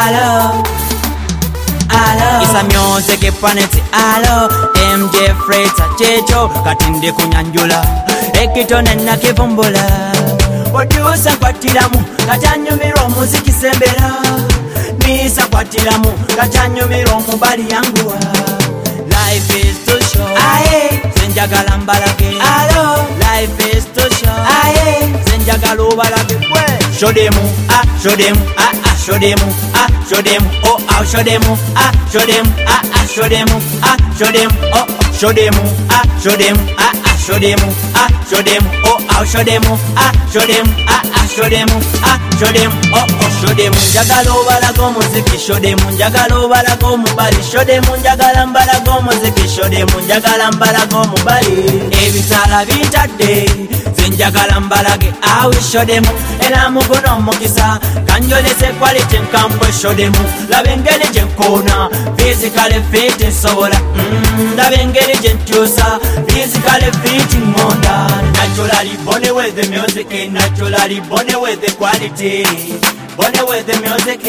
Hello, hello. It's a music planet. Hello, MJ Freighter Checho katinde kunyanjula ekitone nakivumbula odyusa kwatiramu katanyumira omuziki sembera nisa kwatiramu katanyumira omubali yanguwa. Life is too short, aye zenjagala mbalage. Hello, life is too short, aye zenjagala obalage. Show them, show them, show them, show them, oh, show them, show them, show them, show them, oh, show them, show them, show them, show them, oh, show them, show them, show them, show them, oh, show them. Njagala obalaga omuziki, show them. Njagala obalaga omubali, show them. Njagala mbalaga omuziki, show them. Njagala mbalaga omubali. Ebitala bitadde zenjagala mbalage, I will show them. Era mugono omukisa kanjolese quality nkamwe, show them. Laba engeri gye nkona physically fit nsobola, laba engeri gye nkyusa physically fit ngonda. Naturally born with the music, naturally born with the quality, born with the music.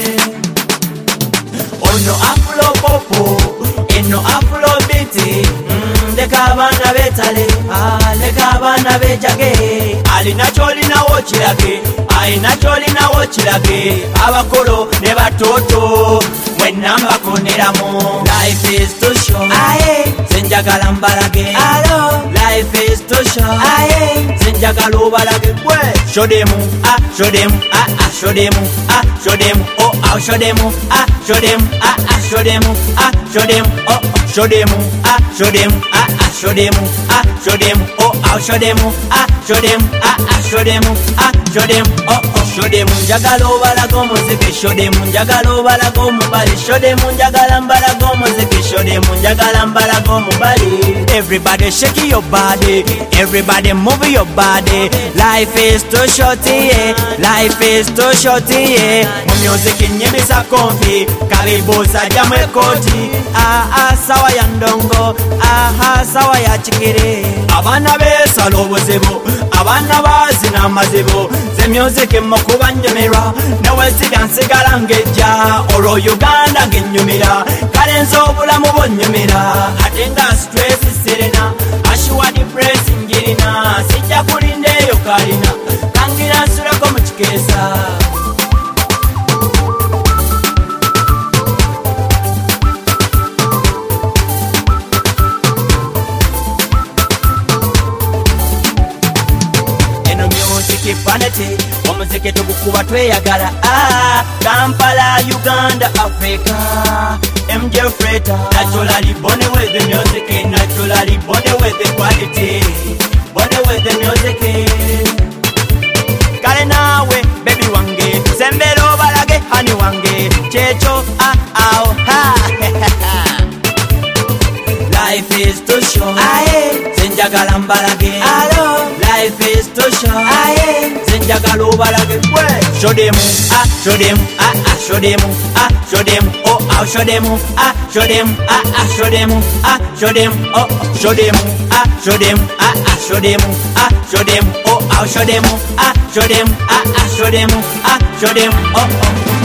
Ono afro popo, eno afro beat. Leka abana betale, leka abana bejage. Alina kyolinawo kirage, alina kyolinawo kirage. Abakolo ne batoto mwenna mbakoneramu. Life is too short, aye zenjagala mbalage. Hello, life is too short, aye zenjagala obalage. Show them, show them, show them, show them, oh, show them, show them, show them, show them, oh, show them, show them, show them, show them, oh, show them, show them, show them, show them, oh, show them. Njagala obalaga omuziki, show them. Njagala obalaga omubali, show them. Njagala mbalaga omuziki, show them. Njagala mbalaga omubali. Everybody shake your body, everybody move your body. Life is too short, yeah. Life is too short, yeah. Mu music nyimisa konfi, karibuza jamwe koti. Sawa ya ndongo, sawa ya chikere. Abana besala obuzibu, abana bazina amazibu. Ze music mukuba njumira, nawe siga nsigala ngeja. Olwo Uganda ngenyumira, kale nze obulamu bonyumira. Ate nga stress sirina, ashuwa depress njirina. Sijja kulindeyo kalina, kangira nsulako mu kikeesa. Vanity, omuziki tugukuba tweyagala. Kampala, Uganda, Africa. MJ Freighter, naturally born with the music, naturally born with the quality, born with the music. Kale nawe, baby wange, sembero obalage, honey wange, checho, Life is too short, aye zenjagala mbalage. Hello, life is too short, aye zenjagala obalage. Show them, show them, show them, show them, oh, show them, show them, show them, show them, oh, show them, show them, show them, show them, oh, show them, show them, show them, show them, oh.